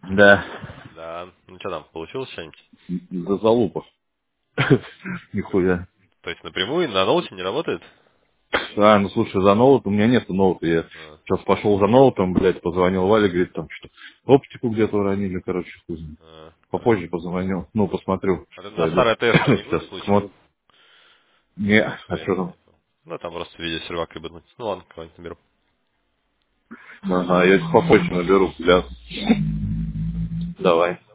Да. Да. Ну что там, получилось что-нибудь? За залупа. Нихуя. То есть напрямую на ноуте не работает? А, ну слушай, за ноут, у меня нету ноута. Я А, сейчас пошел за ноутом, блядь, позвонил Вале, говорит, там что, оптику где-то уронили, короче, хуй знает. Попозже позвонил. Ну, посмотрю, А ты что на пойду. старый ТС не Сейчас будешь случаем? посмотрю. Не, Или а что там? Ну, там просто видео сервак и бытнуть. Ну ладно, кого-нибудь наберу. Ага, я попозже наберу, бля. Давай.